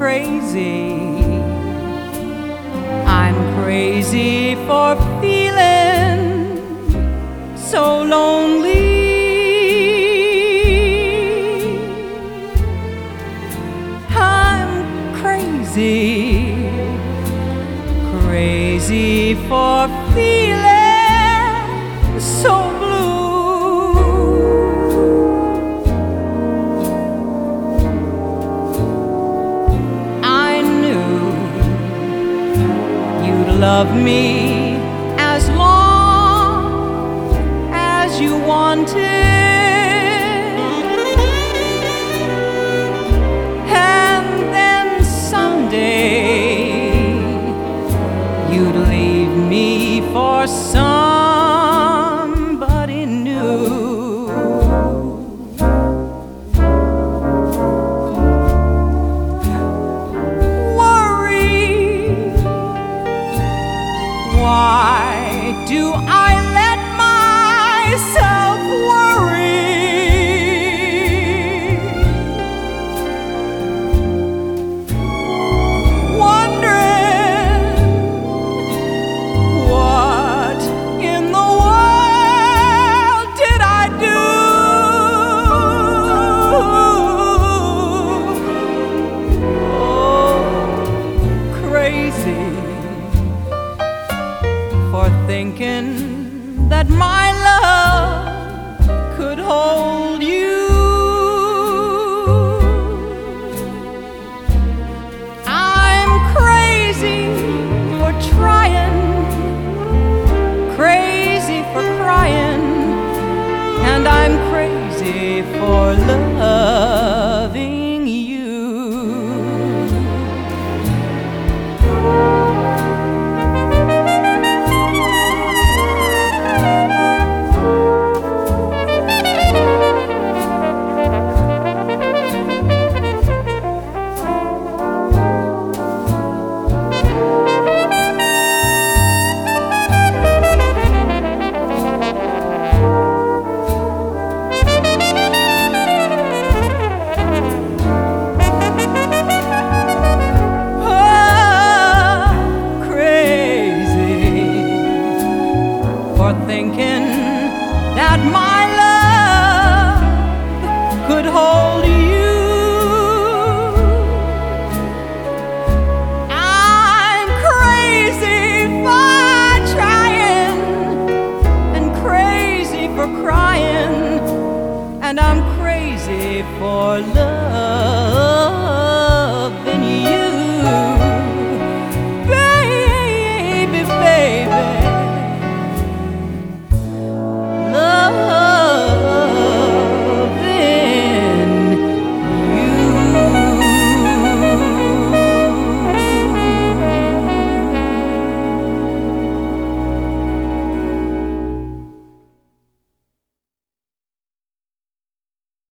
crazy. I'm crazy for feeling so lonely. I'm crazy, crazy for feeling so blue. I knew you'd love me as long as you wanted. You'd leave me for somebody new. Worry, why do I let myself worry? For thinking that my love could hold you. I'm crazy for trying, crazy for crying, and I'm crazy for loving you. For thinking that my love could hold you. I'm crazy for trying and crazy for crying, and I'm crazy for love.